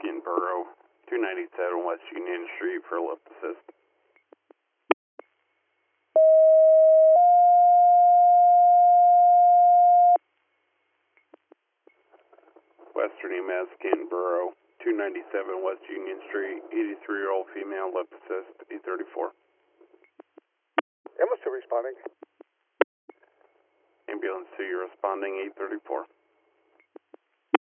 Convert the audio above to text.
Canton Borough, 297 West Union Street for lift assist. Western EMS, Canton Borough, 297 West Union Street, 83-year-old female, lift assist, 834. Ambulance 2 responding. Ambulance 2, you're responding, 834.